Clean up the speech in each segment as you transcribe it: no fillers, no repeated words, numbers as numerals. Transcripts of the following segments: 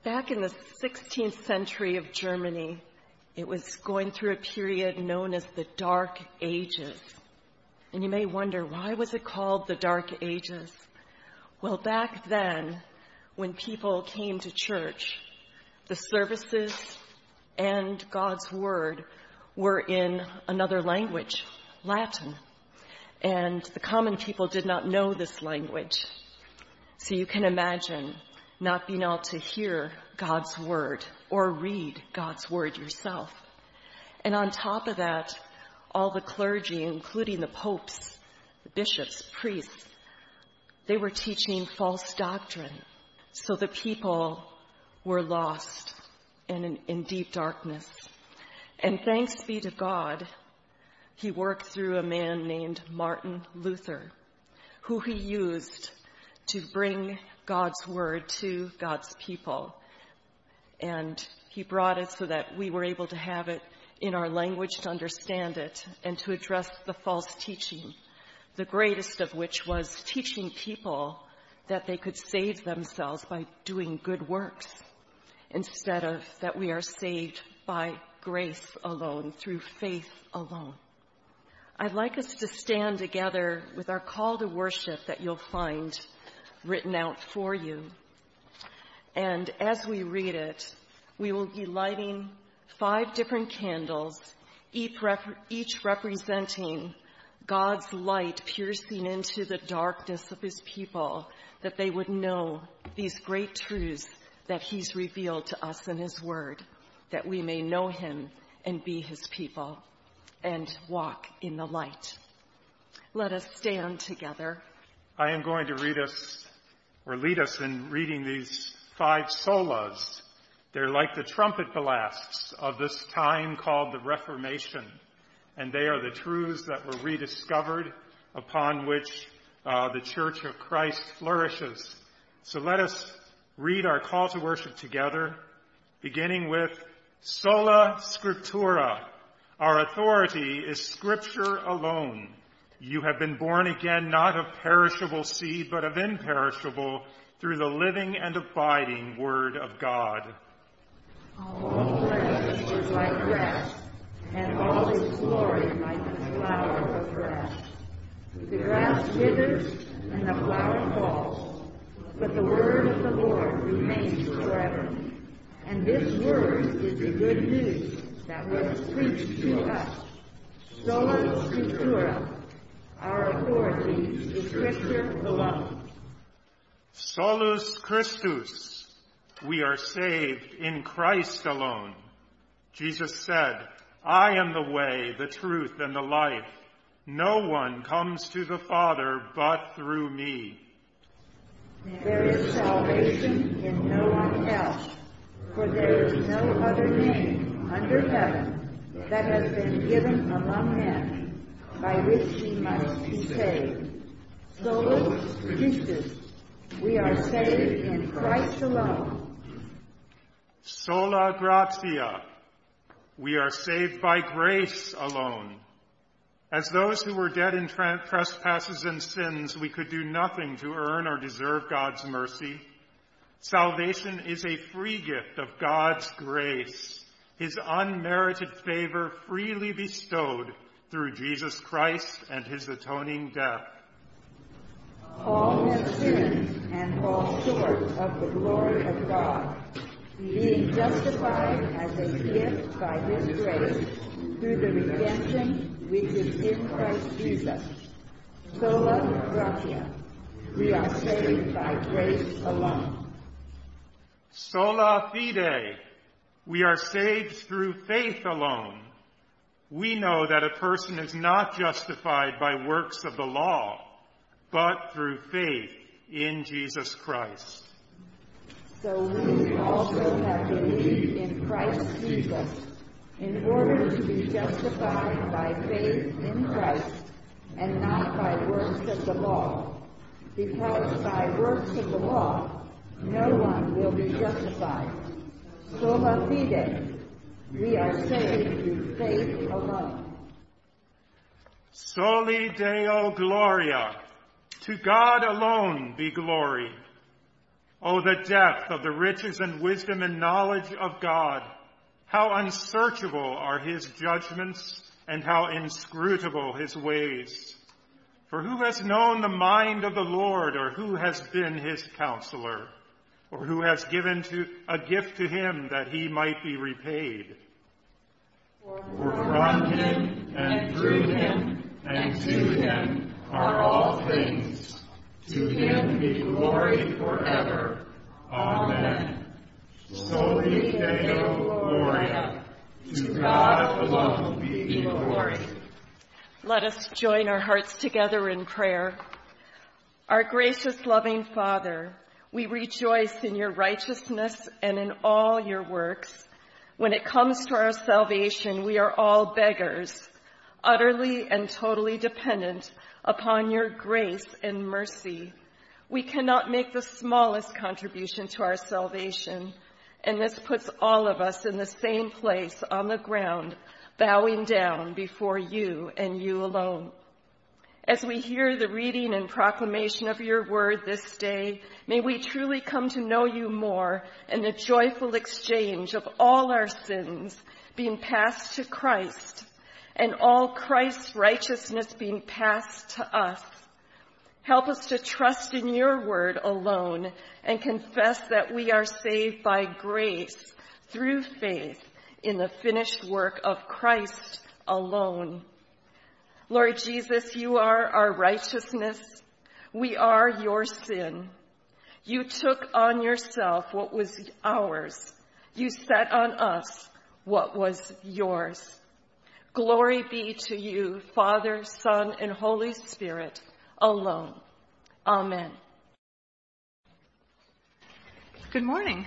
Back in the 16th century of Germany, it was going through a period known as the Dark Ages. And you may wonder, why was it called the Dark Ages? Well, back then, when people came to church, the services and God's Word were in another language, Latin. And the common people did not know this language. So you can imagine not being able to hear God's Word or read God's Word yourself. And on top of that, all the clergy, including the popes, the bishops, priests, they were teaching false doctrine. So the people were lost and in deep darkness. And thanks be to God, he worked through a man named Martin Luther, who he used to bring God's Word to God's people. And he brought it so that we were able to have it in our language to understand it and to address the false teaching, the greatest of which was teaching people that they could save themselves by doing good works, instead of that we are saved by grace alone, through faith alone. I'd like us to stand together with our call to worship that you'll find written out for you. And as we read it, we will be lighting 5 different candles, each representing God's light piercing into the darkness of his people, that they would know these great truths that he's revealed to us in his word, that we may know him and be his people and walk in the light. Let us stand together. I am going to lead us in reading these 5 solas. They're like the trumpet blasts of this time called the Reformation, and they are the truths that were rediscovered upon which the Church of Christ flourishes. So let us read our call to worship together, beginning with Sola Scriptura. Our authority is Scripture alone. You have been born again, not of perishable seed, but of imperishable, through the living and abiding Word of God. All flesh is like grass, and all its glory like the flower of grass. The grass withers, and the flower falls, but the word of the Lord remains forever. And this word is the good news that was preached to us. Sola Scriptura. Our authority is Scripture alone. Solus Christus. We are saved in Christ alone. Jesus said, I am the way, the truth, and the life. No one comes to the Father but through me. There is salvation in no one else, for there is no other name under heaven that has been given among men by which we must be saved. Solus Christus. We are saved in Christ alone. Sola gratia. We are saved by grace alone. As those who were dead in trespasses and sins, we could do nothing to earn or deserve God's mercy. Salvation is a free gift of God's grace, his unmerited favor freely bestowed through Jesus Christ and his atoning death. All have sinned and fall short of the glory of God, being justified as a gift by his grace through the redemption which is in Christ Jesus. Sola gratia. We are saved by grace alone. Sola fide. We are saved through faith alone. We know that a person is not justified by works of the law, but through faith in Jesus Christ. So we also have believed in Christ Jesus, in order to be justified by faith in Christ, and not by works of the law, because by works of the law no one will be justified. Sola fide. We are saved through faith alone. Soli Deo Gloria. To God alone be glory. Oh, the depth of the riches and wisdom and knowledge of God! How unsearchable are his judgments, and how inscrutable his ways! For who has known the mind of the Lord, or who has been his counselor, or who has given a gift to him that he might be repaid? For from him, and through him, and to him are all things. To him be glory forever. Amen. Soli Deo Gloria. To God alone be glory. Let us join our hearts together in prayer. Our gracious, loving Father, we rejoice in your righteousness and in all your works. When it comes to our salvation, we are all beggars, utterly and totally dependent upon your grace and mercy. We cannot make the smallest contribution to our salvation, and this puts all of us in the same place on the ground, bowing down before you and you alone. As we hear the reading and proclamation of your word this day, may we truly come to know you more in the joyful exchange of all our sins being passed to Christ and all Christ's righteousness being passed to us. Help us to trust in your word alone and confess that we are saved by grace through faith in the finished work of Christ alone. Lord Jesus, you are our righteousness. We are your sin. You took on yourself what was ours. You set on us what was yours. Glory be to you, Father, Son, and Holy Spirit, alone. Amen. Good morning.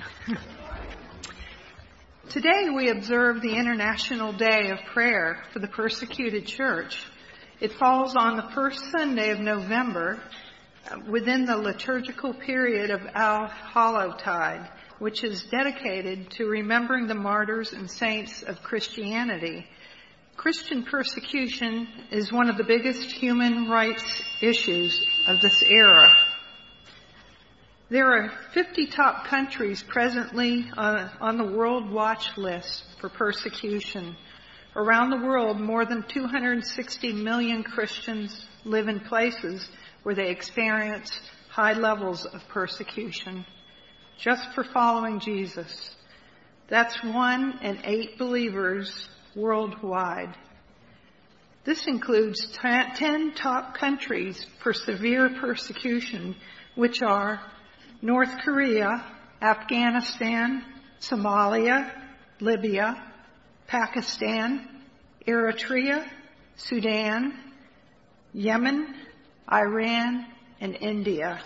Today we observe the International Day of Prayer for the Persecuted Church. It falls on the first Sunday of November within the liturgical period of All-Hallow-Tide, which is dedicated to remembering the martyrs and saints of Christianity. Christian persecution is one of the biggest human rights issues of this era. There are 50 top countries presently on the World Watch List for persecution. Around the world, more than 260 million Christians live in places where they experience high levels of persecution just for following Jesus. That's 1 in 8 believers worldwide. This includes 10 top countries for severe persecution, which are North Korea, Afghanistan, Somalia, Libya, Pakistan, Eritrea, Sudan, Yemen, Iran, and India.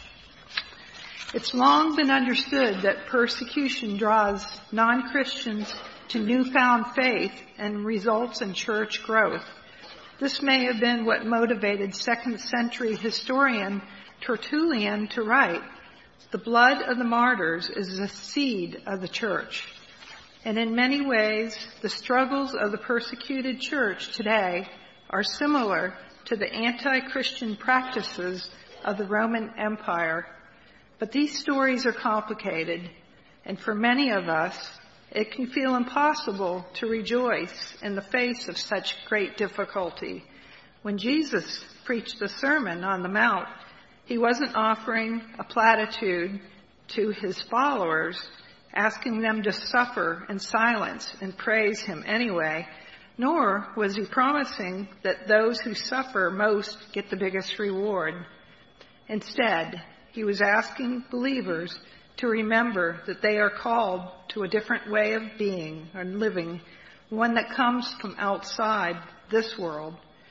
It's long been understood that persecution draws non-Christians to newfound faith and results in church growth. This may have been what motivated 2nd century historian Tertullian to write, "The blood of the martyrs is the seed of the church." And in many ways, the struggles of the persecuted church today are similar to the anti-Christian practices of the Roman Empire. But these stories are complicated, and for many of us, it can feel impossible to rejoice in the face of such great difficulty. When Jesus preached the Sermon on the Mount, he wasn't offering a platitude to his followers, asking them to suffer in silence and praise him anyway, nor was he promising that those who suffer most get the biggest reward. Instead, he was asking believers to remember that they are called to a different way of being and living, one that comes from outside this world.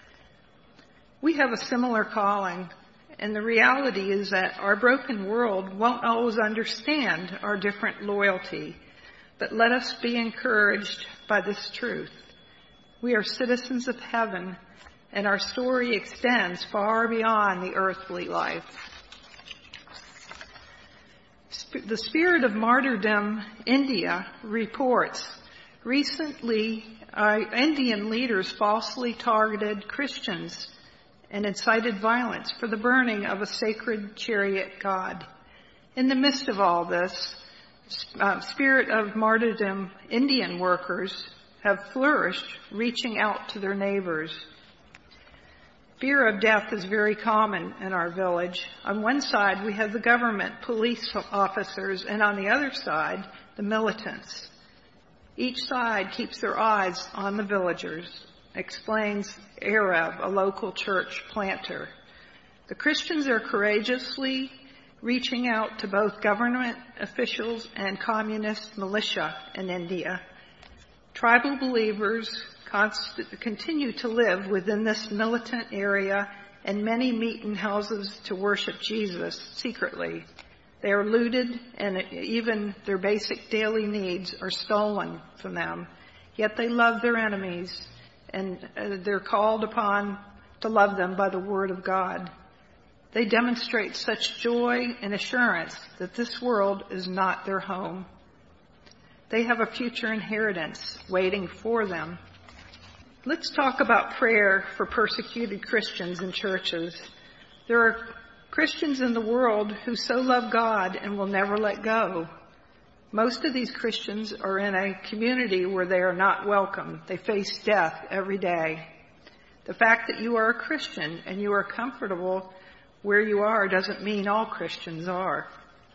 We have a similar calling, and the reality is that our broken world won't always understand our different loyalty. But let us be encouraged by this truth. We are citizens of heaven, and our story extends far beyond the earthly life. The Spirit of Martyrdom India reports recently Indian leaders falsely targeted Christians and incited violence for the burning of a sacred chariot god. In the midst of all this, spirit of martyrdom Indian workers have flourished, reaching out to their neighbors. Fear of death is very common in our village. On one side, we have the government police officers, and on the other side, the militants. Each side keeps their eyes on the villagers, explains Arab, a local church planter. The Christians are courageously reaching out to both government officials and communist militia in India. Tribal believers continue to live within this militant area, and many meet in houses to worship Jesus secretly. They are looted, and even their basic daily needs are stolen from them. Yet they love their enemies, and they're called upon to love them by the word of God. They demonstrate such joy and assurance that this world is not their home. They have a future inheritance waiting for them. Let's talk about prayer for persecuted Christians in churches. There are Christians in the world who so love God and will never let go. Most of these Christians are in a community where they are not welcome. They face death every day. The fact that you are a Christian and you are comfortable where you are doesn't mean all Christians are.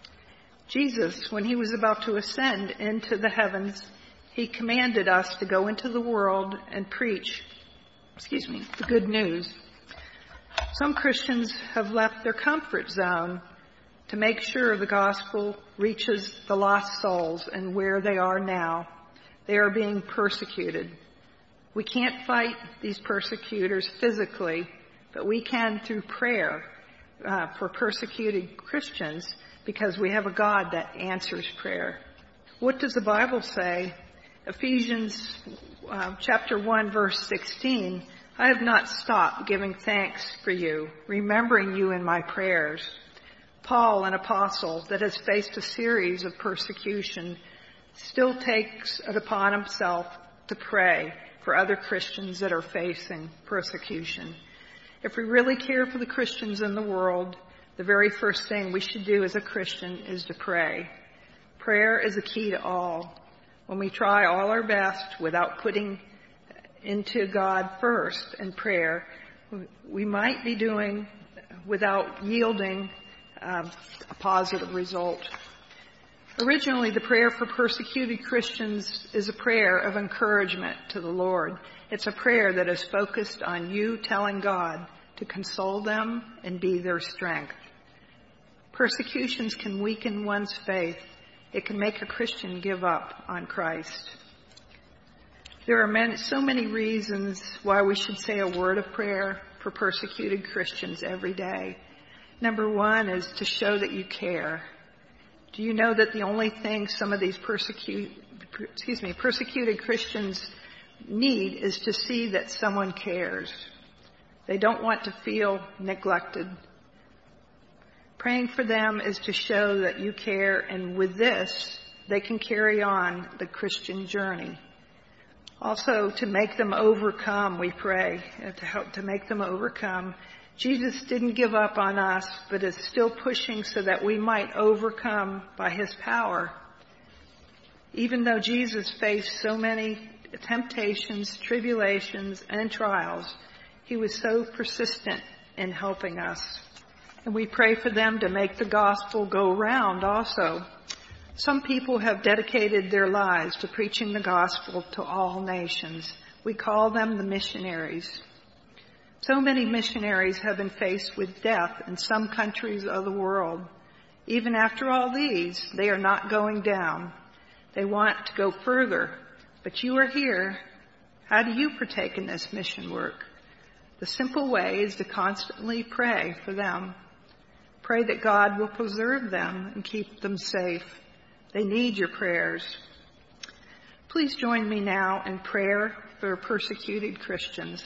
Jesus, when he was about to ascend into the heavens, he commanded us to go into the world and preach, the good news. Some Christians have left their comfort zone to make sure the gospel reaches the lost souls, and where they are now, they are being persecuted. We can't fight these persecutors physically, but we can through prayer for persecuted Christians, because we have a God that answers prayer. What does the Bible say? Ephesians chapter 1, verse 16, I have not stopped giving thanks for you, remembering you in my prayers. Paul, an apostle that has faced a series of persecution, still takes it upon himself to pray for other Christians that are facing persecution. If we really care for the Christians in the world, the very first thing we should do as a Christian is to pray. Prayer is the key to all. When we try all our best without putting into God first in prayer, we might be doing without yielding a positive result. Originally, the prayer for persecuted Christians is a prayer of encouragement to the Lord. It's a prayer that is focused on you telling God to console them and be their strength. Persecutions can weaken one's faith. It can make a Christian give up on Christ. There are so many reasons why we should say a word of prayer for persecuted Christians every day. Number one is to show that you care. Do you know that the only thing some of these persecuted Christians need is to see that someone cares? They don't want to feel neglected. Praying for them is to show that you care, and with this, they can carry on the Christian journey. Also, to make them overcome, we pray, to help to make them overcome. Jesus didn't give up on us, but is still pushing so that we might overcome by his power. Even though Jesus faced so many temptations, tribulations, and trials, he was so persistent in helping us. And we pray for them to make the gospel go round also. Some people have dedicated their lives to preaching the gospel to all nations. We call them the missionaries. So many missionaries have been faced with death in some countries of the world. Even after all these, they are not going down. They want to go further. But you are here. How do you partake in this mission work? The simple way is to constantly pray for them. Pray that God will preserve them and keep them safe. They need your prayers. Please join me now in prayer for persecuted Christians.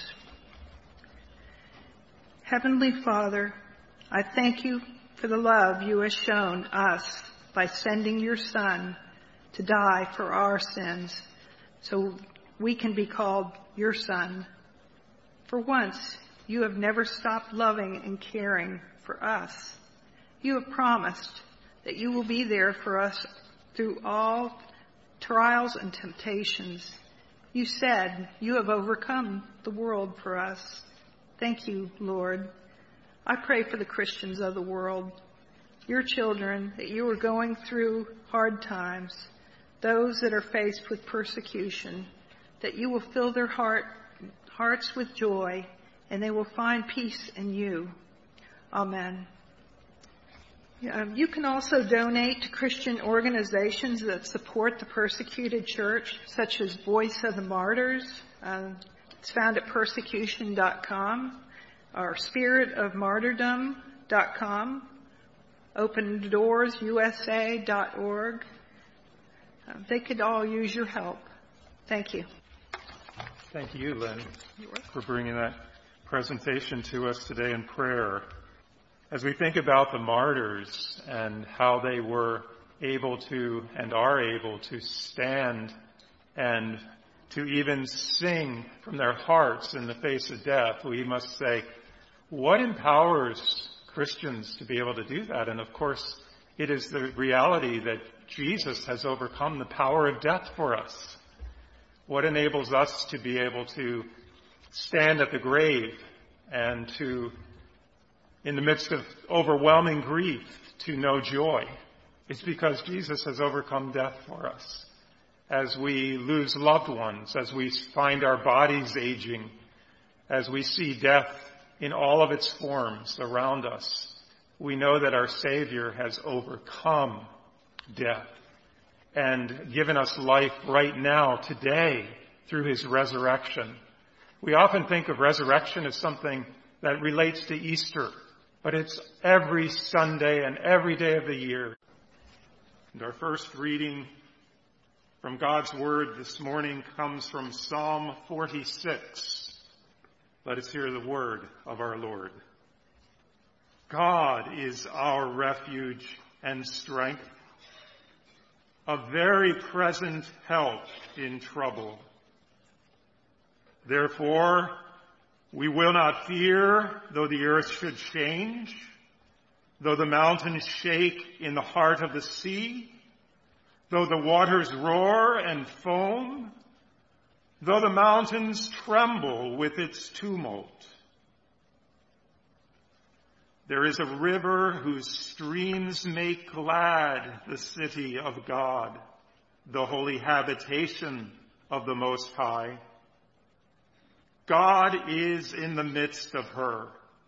Heavenly Father, I thank you for the love you have shown us by sending your Son to die for our sins so we can be called your Son. For once, you have never stopped loving and caring for us. You have promised that you will be there for us through all trials and temptations. You said you have overcome the world for us. Thank you, Lord. I pray for the Christians of the world, your children, that you are going through hard times, those that are faced with persecution, that you will fill their hearts with joy, and they will find peace in you. Amen. You can also donate to Christian organizations that support the persecuted church, such as Voice of the Martyrs. It's found at persecution.com, or spiritofmartyrdom.com, opendoorsusa.org. They could all use your help. Thank you. Thank you, Lynn, for bringing that presentation to us today in prayer. As we think about the martyrs and how they were able to and are able to stand and to even sing from their hearts in the face of death, we must say, what empowers Christians to be able to do that? And of course, it is the reality that Jesus has overcome the power of death for us. What enables us to be able to stand at the grave and to, in the midst of overwhelming grief, to know joy? It's because Jesus has overcome death for us. As we lose loved ones, as we find our bodies aging, as we see death in all of its forms around us, we know that our Savior has overcome death and given us life right now, today, through his resurrection. We often think of resurrection as something that relates to Easter, but it's every Sunday and every day of the year. And our first reading from God's Word this morning comes from Psalm 46. Let us hear the word of our Lord. God is our refuge and strength, a very present help in trouble. Therefore, we will not fear, though the earth should change, though the mountains shake in the heart of the sea, though the waters roar and foam, though the mountains tremble with its tumult. There is a river whose streams make glad the city of God, the holy habitation of the Most High. God is in the midst of her.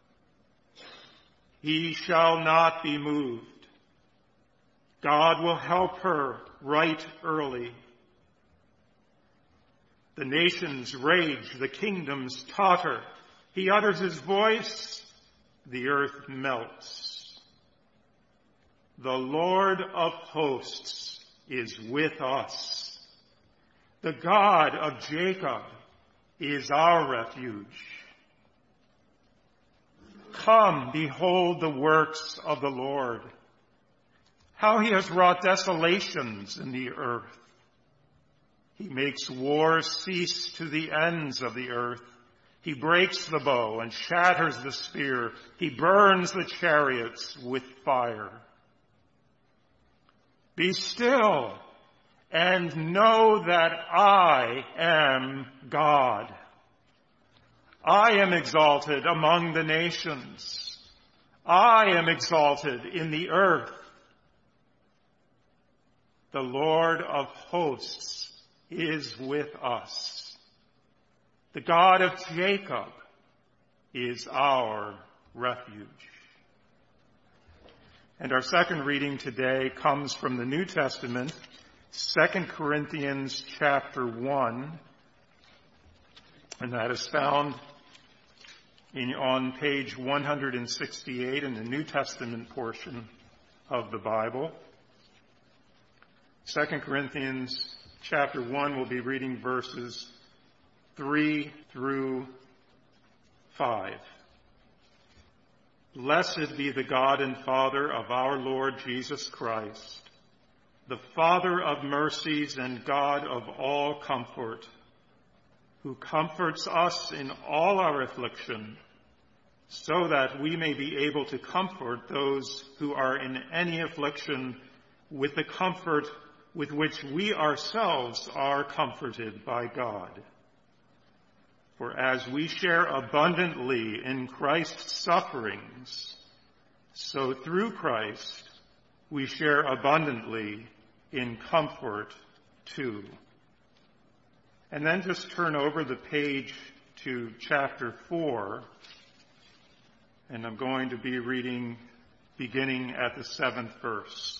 He shall not be moved. God will help her right early. The nations rage, the kingdoms totter. He utters his voice, the earth melts. The Lord of hosts is with us. The God of Jacob is our refuge. Come, behold the works of the Lord, how he has wrought desolations in the earth. He makes war cease to the ends of the earth. He breaks the bow and shatters the spear. He burns the chariots with fire. Be still and know that I am God. I am exalted among the nations. I am exalted in the earth. The Lord of hosts is with us. The God of Jacob is our refuge. And our second reading today comes from the New Testament, 2 Corinthians chapter 1, and that is found on page 168 in the New Testament portion of the Bible. 2 Corinthians chapter 1, we'll be reading verses 3 through 5. Blessed be the God and Father of our Lord Jesus Christ, the Father of mercies and God of all comfort, who comforts us in all our affliction, so that we may be able to comfort those who are in any affliction with the comfort with which we ourselves are comforted by God. For as we share abundantly in Christ's sufferings, so through Christ we share abundantly in comfort too. And then just turn over the page to chapter 4, and I'm going to be reading beginning at the 7th verse.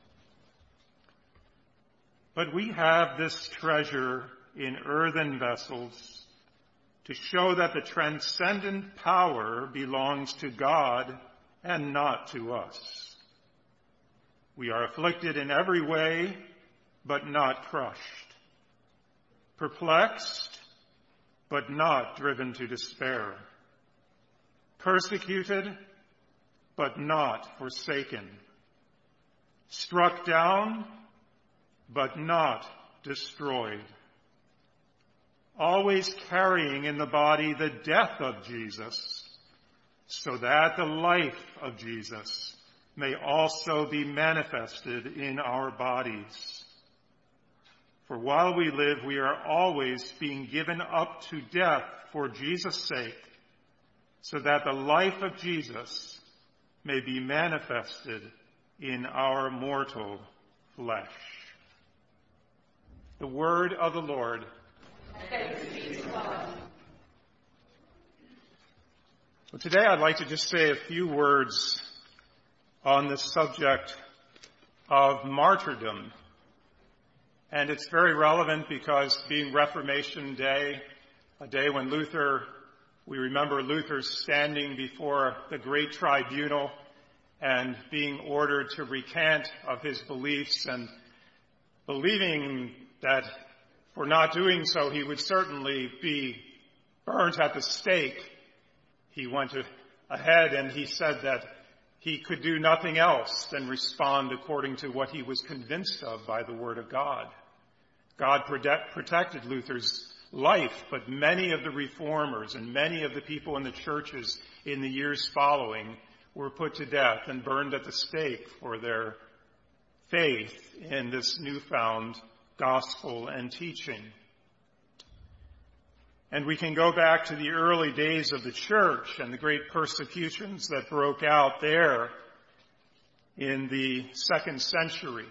But we have this treasure in earthen vessels to show that the transcendent power belongs to God and not to us. We are afflicted in every way, but not crushed. Perplexed, but not driven to despair. Persecuted, but not forsaken. Struck down, but not destroyed. Always carrying in the body the death of Jesus, so that the life of Jesus may also be manifested in our bodies. For while we live, we are always being given up to death for Jesus' sake, so that the life of Jesus may be manifested in our mortal flesh. The word of the Lord. Well, today I'd like to just say a few words on the subject of martyrdom. And it's very relevant because being Reformation Day, a day when we remember Luther standing before the great tribunal and being ordered to recant of his beliefs and believing that for not doing so he would certainly be burnt at the stake. He went ahead and he said that he could do nothing else than respond according to what he was convinced of by the Word of God. God protected Luther's life, but many of the reformers and many of the people in the churches in the years following were put to death and burned at the stake for their faith in this newfound gospel and teaching. And we can go back to the early days of the church and the great persecutions that broke out there in the 2nd century.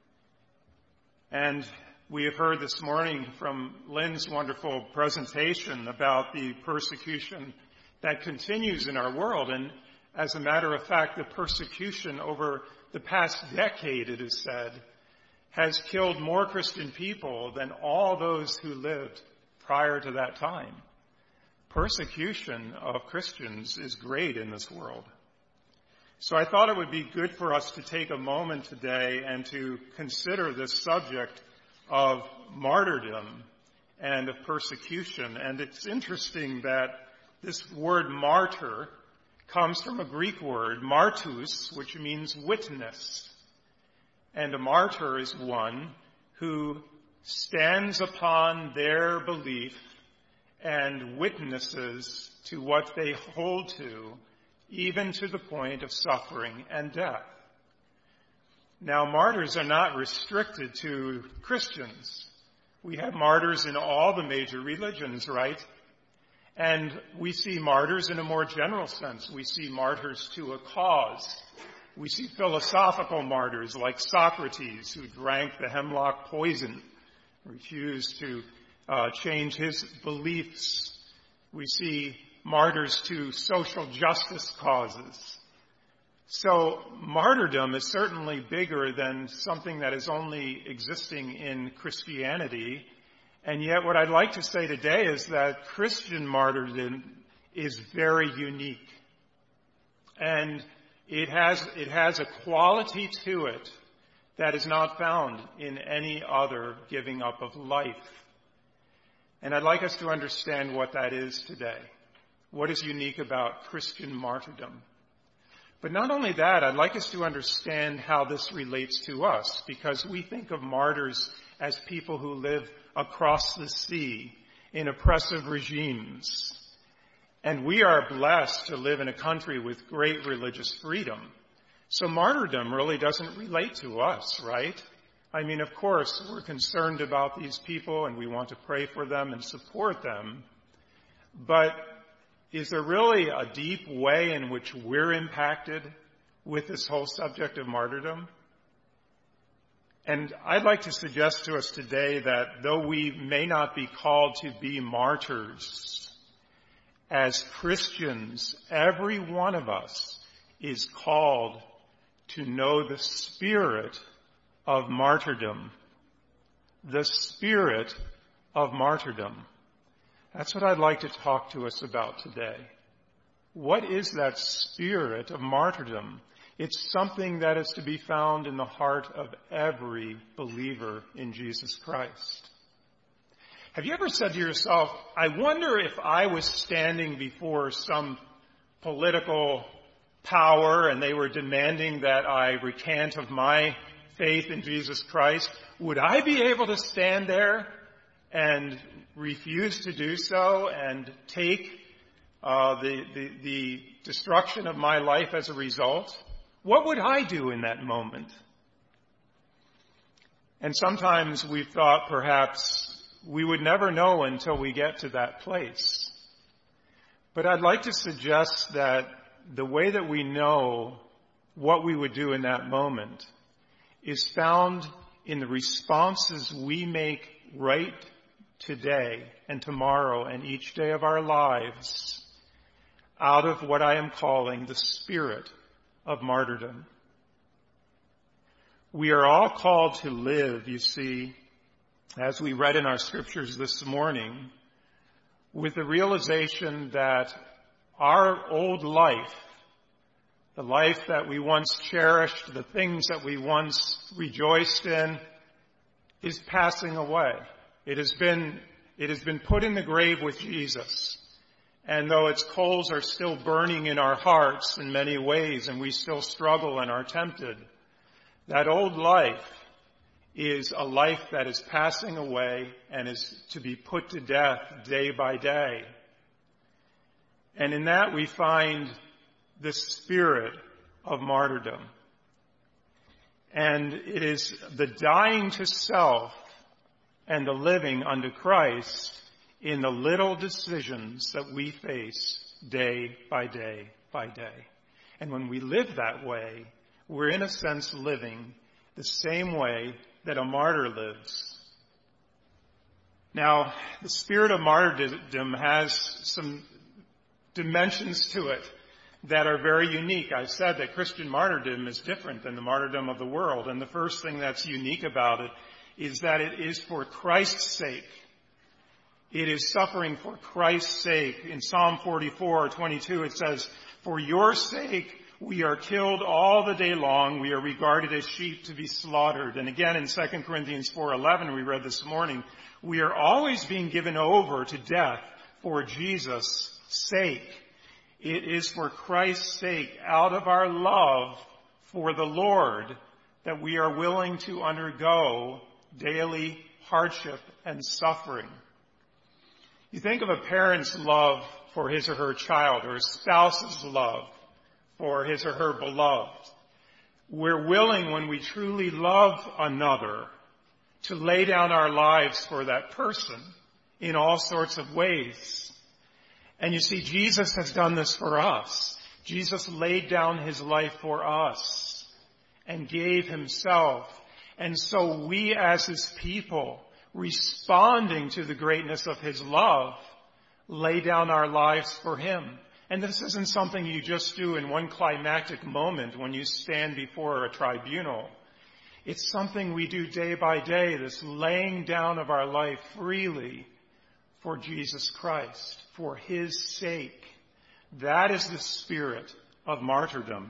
And we have heard this morning from Lynn's wonderful presentation about the persecution that continues in our world. And as a matter of fact, the persecution over the past decade, it is said, has killed more Christian people than all those who lived prior to that time. Persecution of Christians is great in this world. So I thought it would be good for us to take a moment today and to consider this subject of martyrdom and of persecution. And it's interesting that this word martyr comes from a Greek word, martus, which means witness. And a martyr is one who stands upon their belief and witnesses to what they hold to, even to the point of suffering and death. Now, martyrs are not restricted to Christians. We have martyrs in all the major religions, right? And we see martyrs in a more general sense. We see martyrs to a cause. We see philosophical martyrs like Socrates, who drank the hemlock poison, refused to change his beliefs. We see martyrs to social justice causes. So martyrdom is certainly bigger than something that is only existing in Christianity. And yet what I'd like to say today is that Christian martyrdom is very unique. And it has a quality to it that is not found in any other giving up of life. And I'd like us to understand what that is today. What is unique about Christian martyrdom? But not only that, I'd like us to understand how this relates to us, because we think of martyrs as people who live across the sea in oppressive regimes. And we are blessed to live in a country with great religious freedom. So martyrdom really doesn't relate to us, right? I mean, of course, we're concerned about these people and we want to pray for them and support them. But is there really a deep way in which we're impacted with this whole subject of martyrdom? And I'd like to suggest to us today that though we may not be called to be martyrs, as Christians, every one of us is called to know the spirit of martyrdom. The spirit of martyrdom. That's what I'd like to talk to us about today. What is that spirit of martyrdom? It's something that is to be found in the heart of every believer in Jesus Christ. Have you ever said to yourself, I wonder if I was standing before some political power and they were demanding that I recant of my faith in Jesus Christ, would I be able to stand there and refuse to do so and take the destruction of my life as a result? What would I do in that moment? And sometimes we've thought perhaps we would never know until we get to that place. But I'd like to suggest that the way that we know what we would do in that moment is found in the responses we make right today and tomorrow and each day of our lives out of what I am calling the spirit of martyrdom. We are all called to live, you see, as we read in our scriptures this morning, with the realization that our old life, the life that we once cherished, the things that we once rejoiced in, is passing away. It has been put in the grave with Jesus. And though its coals are still burning in our hearts in many ways, and we still struggle and are tempted, that old life is a life that is passing away and is to be put to death day by day. And in that we find the spirit of martyrdom. And it is the dying to self and the living unto Christ in the little decisions that we face day by day by day. And when we live that way, we're in a sense living the same way that a martyr lives. Now, the spirit of martyrdom has some dimensions to it that are very unique. I said that Christian martyrdom is different than the martyrdom of the world. And the first thing that's unique about it is that it is for Christ's sake. It is suffering for Christ's sake. In Psalm 44:22 it says, "For your sake we are killed all the day long. We are regarded as sheep to be slaughtered." And again in 2 Corinthians 4:11 we read this morning, we are always being given over to death for Jesus' sake. It is for Christ's sake, out of our love for the Lord, that we are willing to undergo daily hardship and suffering. You think of a parent's love for his or her child, or a spouse's love for his or her beloved. We're willing, when we truly love another, to lay down our lives for that person in all sorts of ways. And you see, Jesus has done this for us. Jesus laid down his life for us and gave himself. And so we as his people, responding to the greatness of his love, lay down our lives for him. And this isn't something you just do in one climactic moment when you stand before a tribunal. It's something we do day by day, this laying down of our life freely for Jesus Christ, for his sake. That is the spirit of martyrdom.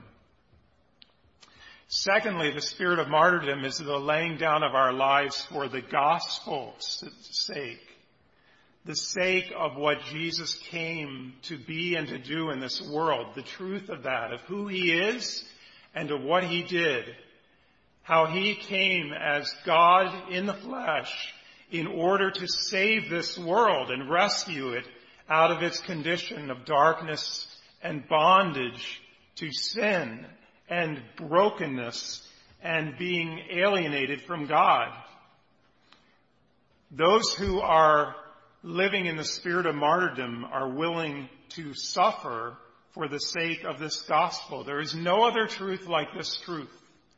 Secondly, the spirit of martyrdom is the laying down of our lives for the gospel's sake. The sake of what Jesus came to be and to do in this world. The truth of that, of who he is and of what he did. How he came as God in the flesh in order to save this world and rescue it out of its condition of darkness and bondage to sin and brokenness and being alienated from God. Those who are living in the spirit of martyrdom are willing to suffer for the sake of this gospel. There is no other truth like this truth.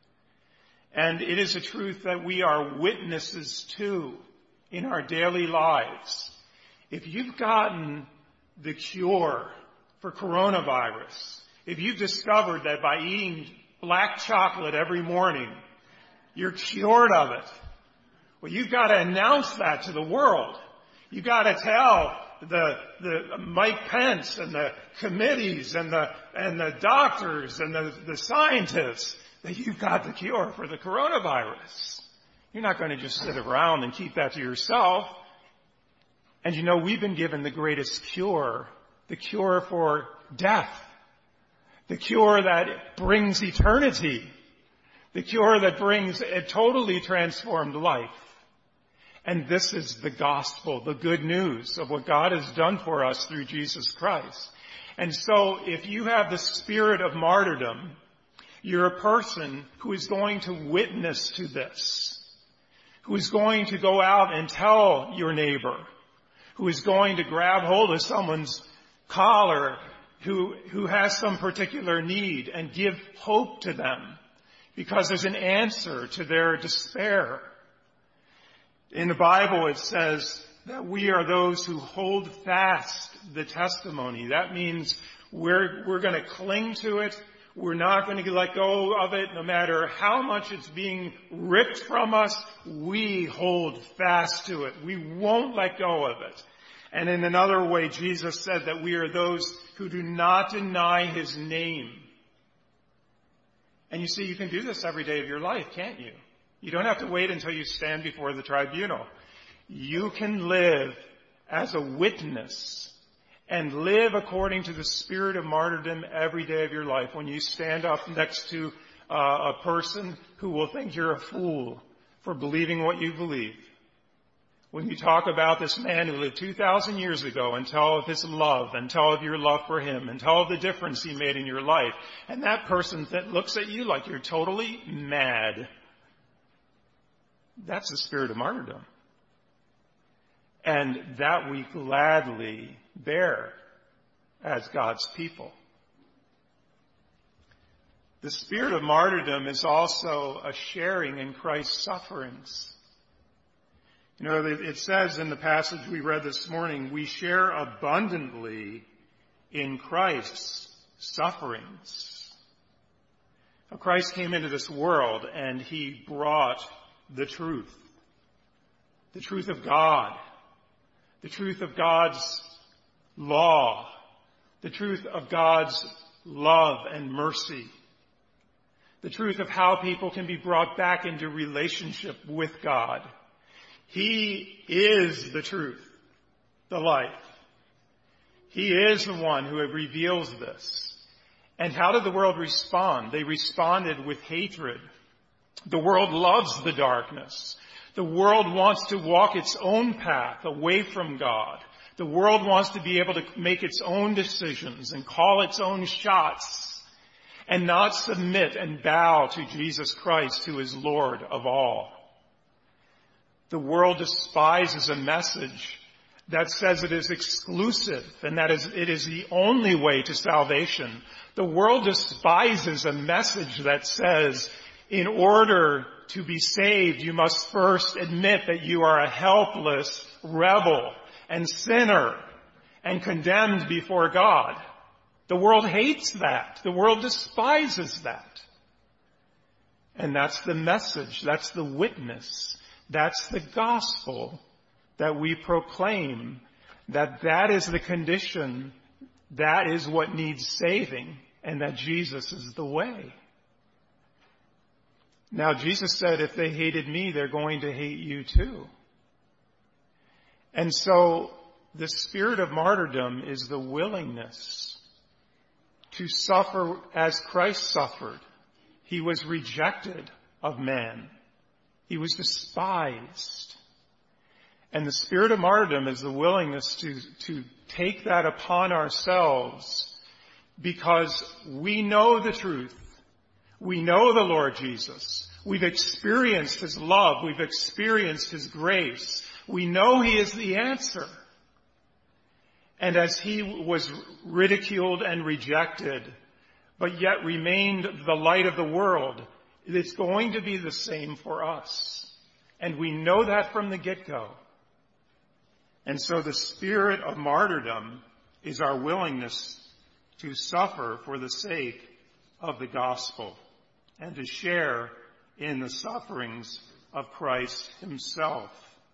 And it is a truth that we are witnesses to in our daily lives. If you've gotten the cure for coronavirus, if you've discovered that by eating black chocolate every morning, you're cured of it, well, you've got to announce that to the world. You've got to tell the Mike Pence and the committees and the doctors and the scientists that you've got the cure for the coronavirus. You're not going to just sit around and keep that to yourself. And you know, we've been given the greatest cure, the cure for death, the cure that brings eternity, the cure that brings a totally transformed life. And this is the gospel, the good news of what God has done for us through Jesus Christ. And so if you have the spirit of martyrdom, you're a person who is going to witness to this, who is going to go out and tell your neighbor, who is going to grab hold of someone's collar who has some particular need and give hope to them because there's an answer to their despair. In the Bible, it says that we are those who hold fast the testimony. That means we're going to cling to it. We're not going to let go of it no matter how much it's being ripped from us. We hold fast to it. We won't let go of it. And in another way, Jesus said that we are those who do not deny his name. And you see, you can do this every day of your life, can't you? You don't have to wait until you stand before the tribunal. You can live as a witness and live according to the spirit of martyrdom every day of your life. When you stand up next to a person who will think you're a fool for believing what you believe. When you talk about this man who lived 2,000 years ago and tell of his love and tell of your love for him and tell of the difference he made in your life, and that person that looks at you like you're totally mad. That's the spirit of martyrdom. And that we gladly bear as God's people. The spirit of martyrdom is also a sharing in Christ's sufferings. You know, it says in the passage we read this morning, we share abundantly in Christ's sufferings. Now, Christ came into this world and he brought the truth of God, the truth of God's law, the truth of God's love and mercy, the truth of how people can be brought back into relationship with God. He is the truth, the life. He is the one who reveals this. And how did the world respond? They responded with hatred. The world loves the darkness. The world wants to walk its own path away from God. The world wants to be able to make its own decisions and call its own shots and not submit and bow to Jesus Christ, who is Lord of all. The world despises a message that says it is exclusive and that it is the only way to salvation. The world despises a message that says, in order to be saved, you must first admit that you are a helpless rebel and sinner and condemned before God. The world hates that. The world despises that. And that's the message. That's the witness. That's the gospel that we proclaim, that is the condition, that is what needs saving, and that Jesus is the way. Now, Jesus said, if they hated me, they're going to hate you too. And so, the spirit of martyrdom is the willingness to suffer as Christ suffered. He was rejected of man. He was despised. And the spirit of martyrdom is the willingness to take that upon ourselves because we know the truth. We know the Lord Jesus. We've experienced his love. We've experienced his grace. We know he is the answer. And as he was ridiculed and rejected, but yet remained the light of the world, it's going to be the same for us. And we know that from the get-go. And so the spirit of martyrdom is our willingness to suffer for the sake of the gospel and to share in the sufferings of Christ himself.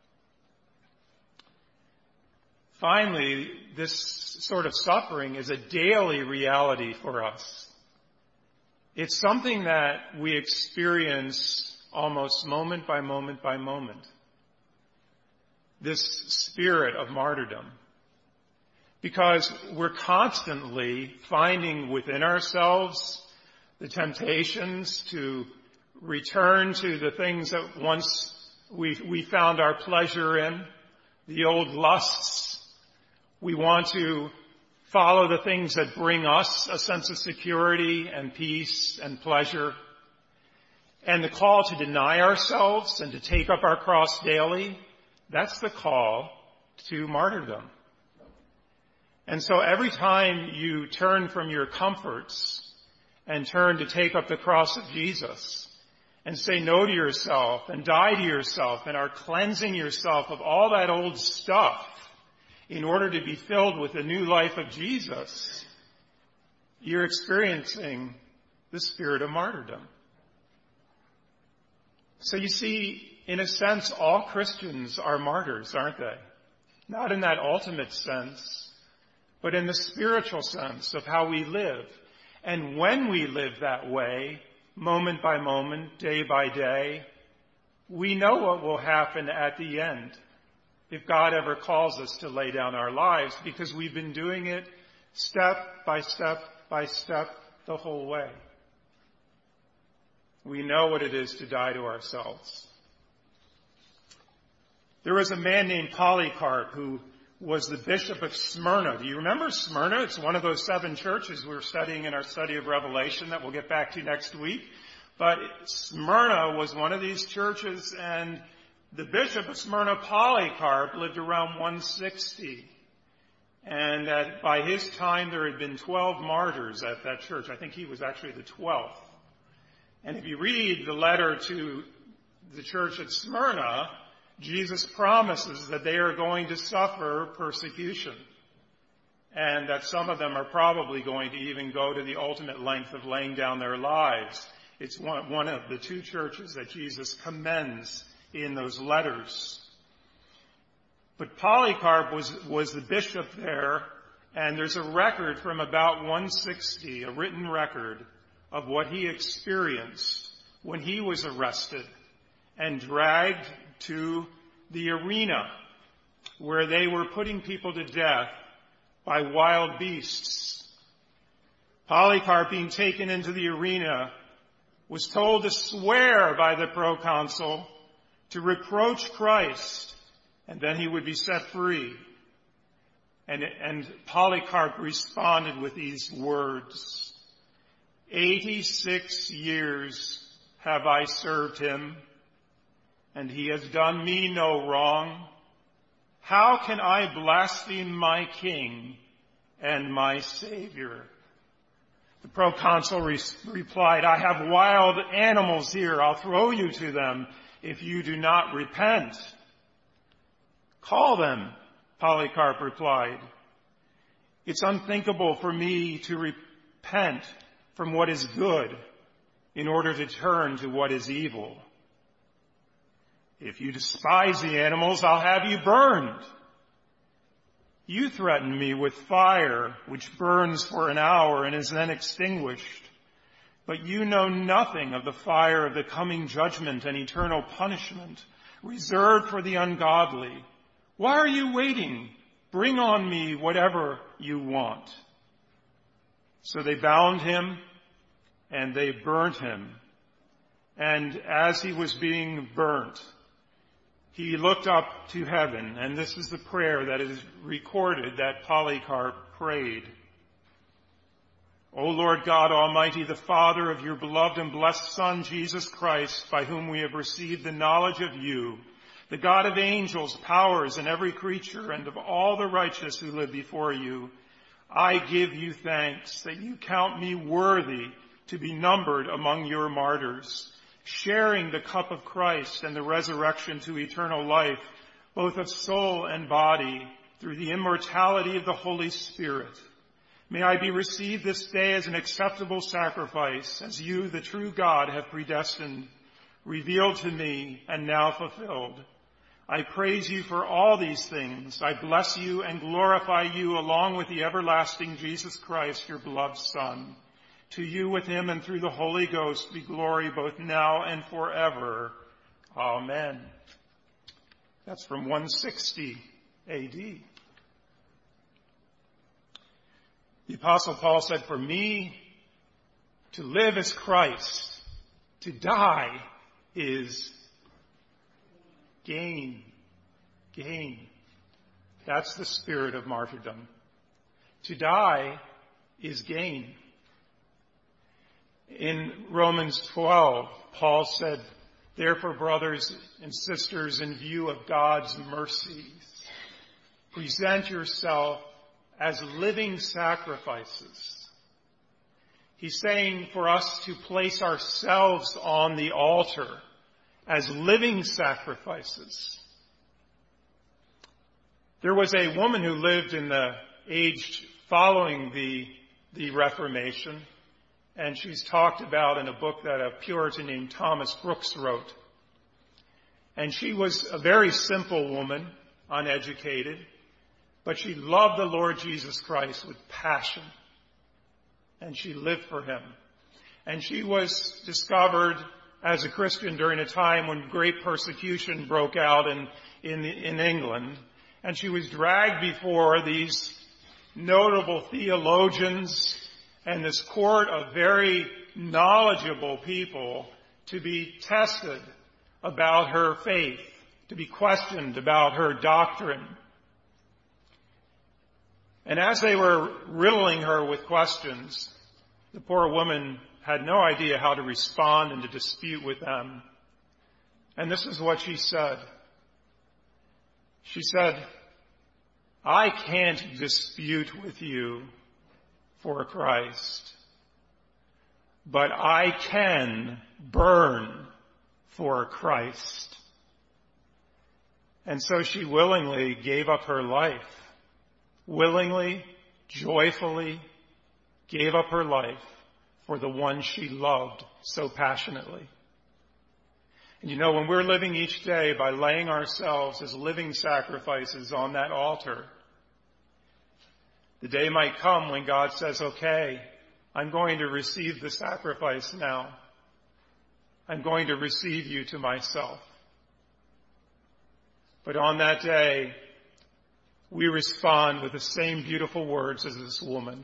Finally, this sort of suffering is a daily reality for us. It's something that we experience almost moment by moment by moment. This spirit of martyrdom. Because we're constantly finding within ourselves the temptations to return to the things that once we found our pleasure in, the old lusts. We want to follow the things that bring us a sense of security and peace and pleasure. And the call to deny ourselves and to take up our cross daily, that's the call to martyrdom. And so every time you turn from your comforts and turn to take up the cross of Jesus and say no to yourself and die to yourself and are cleansing yourself of all that old stuff in order to be filled with the new life of Jesus, you're experiencing the spirit of martyrdom. So you see, in a sense, all Christians are martyrs, aren't they? Not in that ultimate sense, but in the spiritual sense of how we live. And when we live that way, moment by moment, day by day, we know what will happen at the end if God ever calls us to lay down our lives, because we've been doing it step by step by step the whole way. We know what it is to die to ourselves. There was a man named Polycarp who was the bishop of Smyrna. Do you remember Smyrna? It's one of those 7 churches we're studying in our study of Revelation that we'll get back to next week. But Smyrna was one of these churches, and the bishop of Smyrna, Polycarp, lived around 160. And by his time, there had been 12 martyrs at that church. I think he was actually the 12th. And if you read the letter to the church at Smyrna, Jesus promises that they are going to suffer persecution, and that some of them are probably going to even go to the ultimate length of laying down their lives. It's one of the 2 churches that Jesus commends in those letters. But Polycarp was the bishop there, and there's a record from about 160, a written record of what he experienced when he was arrested and dragged to the arena where they were putting people to death by wild beasts. Polycarp, being taken into the arena, was told to swear by the proconsul to reproach Christ, and then he would be set free. And Polycarp responded with these words, 86 years have I served him, and he has done me no wrong. How can I blaspheme my king and my Savior? The proconsul replied, I have wild animals here. I'll throw you to them if you do not repent. Call them, Polycarp replied. It's unthinkable for me to repent from what is good in order to turn to what is evil. If you despise the animals, I'll have you burned. You threaten me with fire, which burns for an hour and is then extinguished. But you know nothing of the fire of the coming judgment and eternal punishment reserved for the ungodly. Why are you waiting? Bring on me whatever you want. So they bound him and they burnt him. And as he was being burnt, he looked up to heaven, and this is the prayer that is recorded that Polycarp prayed. O Lord God Almighty, the Father of your beloved and blessed Son, Jesus Christ, by whom we have received the knowledge of you, the God of angels, powers, and every creature, and of all the righteous who live before you, I give you thanks that you count me worthy to be numbered among your martyrs, sharing the cup of Christ and the resurrection to eternal life, both of soul and body, through the immortality of the Holy Spirit. May I be received this day as an acceptable sacrifice, as you, the true God, have predestined, revealed to me, and now fulfilled. I praise you for all these things. I bless you and glorify you along with the everlasting Jesus Christ, your beloved Son. To you with him and through the Holy Ghost be glory both now and forever. Amen. That's from 160 A.D. The Apostle Paul said, for me to live is Christ, to die is gain. Gain. That's the spirit of martyrdom. To die is gain. In Romans 12, Paul said, therefore, brothers and sisters, in view of God's mercies, present yourself as living sacrifices. He's saying for us to place ourselves on the altar as living sacrifices. There was a woman who lived in the age following the Reformation, and she's talked about in a book that a Puritan named Thomas Brooks wrote. And she was a very simple woman, uneducated, but she loved the Lord Jesus Christ with passion, and she lived for him. And she was discovered as a Christian during a time when great persecution broke out in England, and she was dragged before these notable theologians and this court of very knowledgeable people to be tested about her faith, to be questioned about her doctrine. And as they were riddling her with questions, the poor woman had no idea how to respond and to dispute with them. And this is what she said. She said, I can't dispute with you for Christ, but I can burn for Christ. And so she willingly gave up her life, willingly, joyfully gave up her life for the one she loved so passionately. And you know, when we're living each day by laying ourselves as living sacrifices on that altar, the day might come when God says, okay, I'm going to receive the sacrifice now. I'm going to receive you to myself. But on that day, we respond with the same beautiful words as this woman.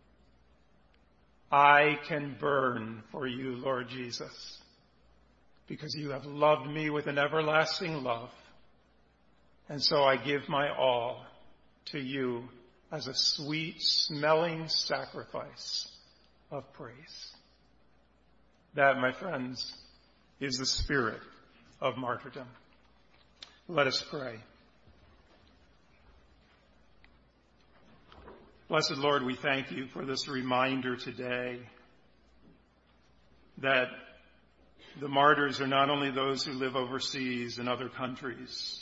I can burn for you, Lord Jesus, because you have loved me with an everlasting love. And so I give my all to you as a sweet-smelling sacrifice of praise. That, my friends, is the spirit of martyrdom. Let us pray. Blessed Lord, we thank you for this reminder today that the martyrs are not only those who live overseas in other countries,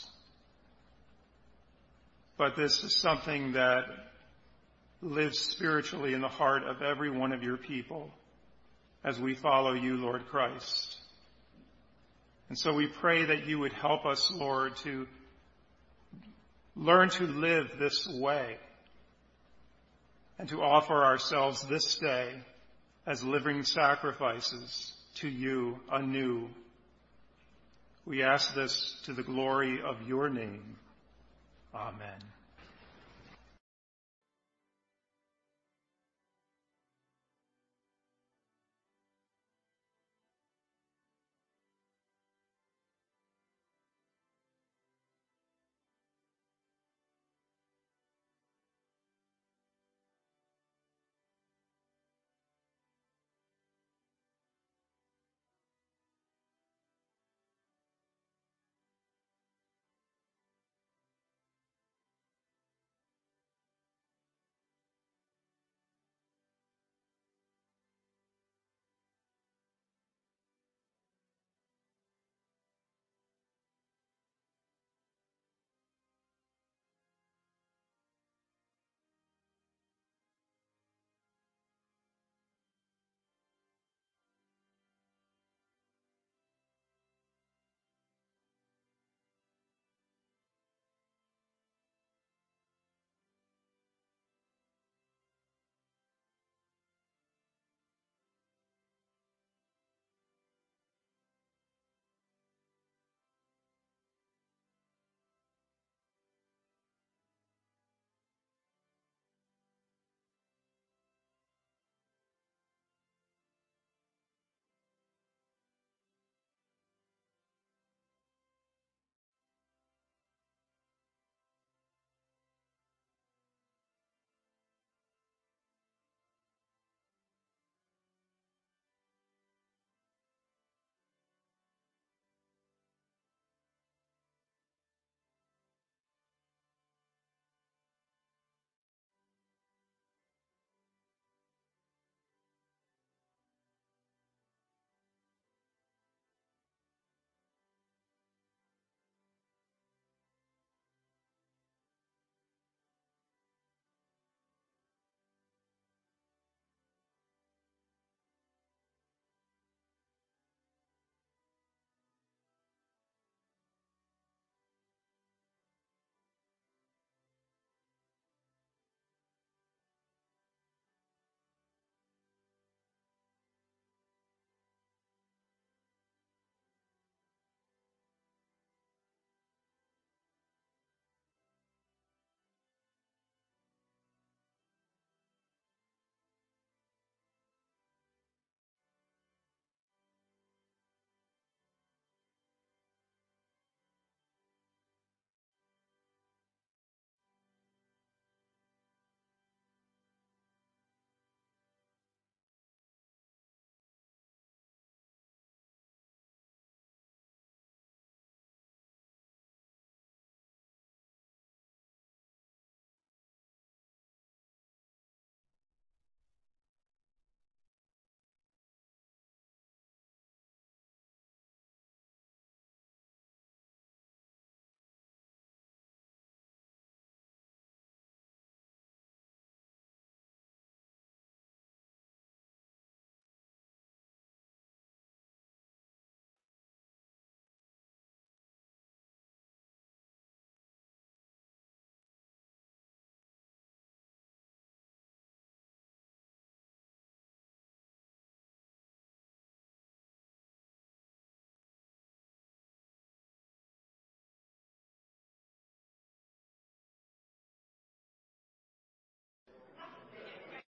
but this is something that lives spiritually in the heart of every one of your people as we follow you, Lord Christ. And so we pray that you would help us, Lord, to learn to live this way and to offer ourselves this day as living sacrifices to you anew. We ask this to the glory of your name. Amen.